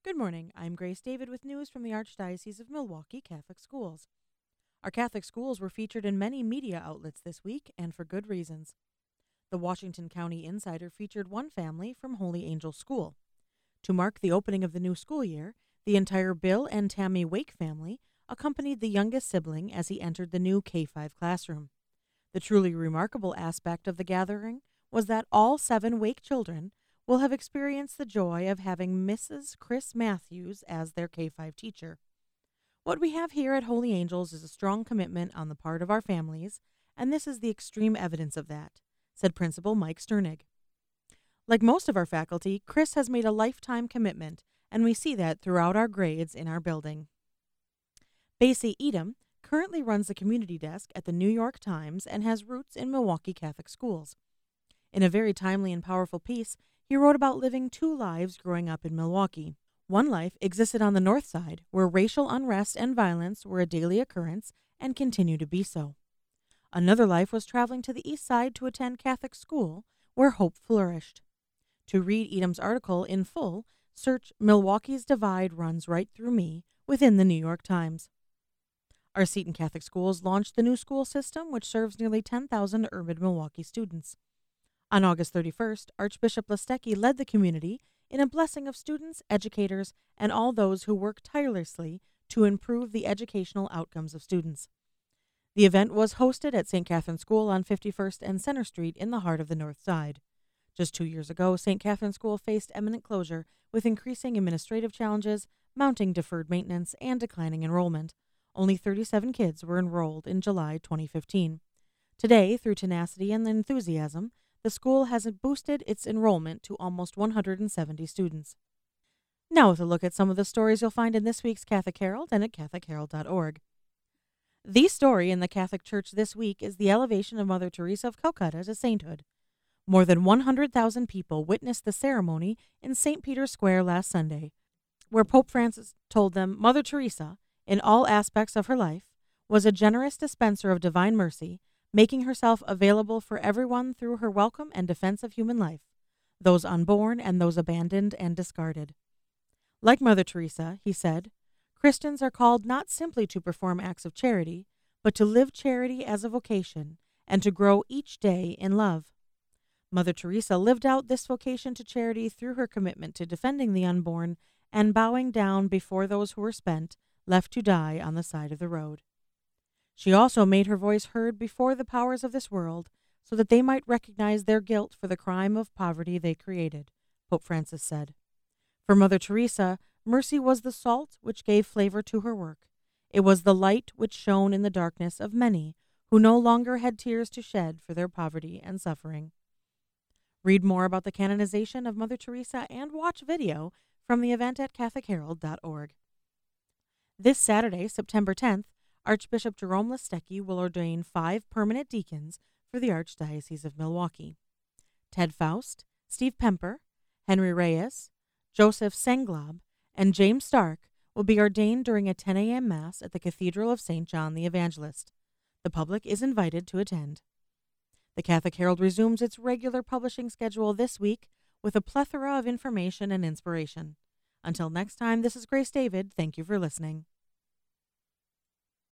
Good morning. I'm Grace David with news from the Archdiocese of Milwaukee Catholic Schools. Our Catholic schools were featured in many media outlets this week, and for good reasons. The Washington County Insider featured one family from Holy Angel School. To mark the opening of the new school year, the entire Bill and Tammy Wake family accompanied the youngest sibling as he entered the new K-5 classroom. The truly remarkable aspect of the gathering was that all 7 Wake children will have experienced the joy of having Mrs. Chris Matthews as their K-5 teacher. What we have here at Holy Angels is a strong commitment on the part of our families, and this is the extreme evidence of that, said Principal Mike Sternig. Like most of our faculty, Chris has made a lifetime commitment, and we see that throughout our grades in our building. Basie Edom currently runs the community desk at the New York Times and has roots in Milwaukee Catholic schools. In a very timely and powerful piece, he wrote about living 2 lives growing up in Milwaukee. One life existed on the north side, where racial unrest and violence were a daily occurrence and continue to be so. Another life was traveling to the east side to attend Catholic school, where hope flourished. To read Edom's article in full, search Milwaukee's Divide Runs Right Through Me within the New York Times. Our Seton Catholic Schools launched the new school system, which serves nearly 10,000 urban Milwaukee students. On August 31st, Archbishop Listecki led the community in a blessing of students, educators, and all those who work tirelessly to improve the educational outcomes of students. The event was hosted at St. Catherine School on 51st and Center Street in the heart of the North Side. Just 2 years ago, St. Catherine School faced imminent closure with increasing administrative challenges, mounting deferred maintenance, and declining enrollment. Only 37 kids were enrolled in July 2015. Today, through tenacity and enthusiasm, the school has boosted its enrollment to almost 170 students. Now with a look at some of the stories you'll find in this week's Catholic Herald and at CatholicHerald.org. The story in the Catholic Church this week is the elevation of Mother Teresa of Calcutta to sainthood. More than 100,000 people witnessed the ceremony in St. Peter's Square last Sunday, where Pope Francis told them Mother Teresa, in all aspects of her life, was a generous dispenser of divine mercy, making herself available for everyone through her welcome and defense of human life, those unborn and those abandoned and discarded. Like Mother Teresa, he said, Christians are called not simply to perform acts of charity, but to live charity as a vocation and to grow each day in love. Mother Teresa lived out this vocation to charity through her commitment to defending the unborn and bowing down before those who were spent, left to die on the side of the road. She also made her voice heard before the powers of this world so that they might recognize their guilt for the crime of poverty they created, Pope Francis said. For Mother Teresa, mercy was the salt which gave flavor to her work. It was the light which shone in the darkness of many who no longer had tears to shed for their poverty and suffering. Read more about the canonization of Mother Teresa and watch video from the event at CatholicHerald.org. This Saturday, September 10th, Archbishop Jerome Listecki will ordain 5 permanent deacons for the Archdiocese of Milwaukee. Ted Faust, Steve Pemper, Henry Reyes, Joseph Senglob, and James Stark will be ordained during a 10 a.m. Mass at the Cathedral of St. John the Evangelist. The public is invited to attend. The Catholic Herald resumes its regular publishing schedule this week with a plethora of information and inspiration. Until next time, this is Grace David. Thank you for listening.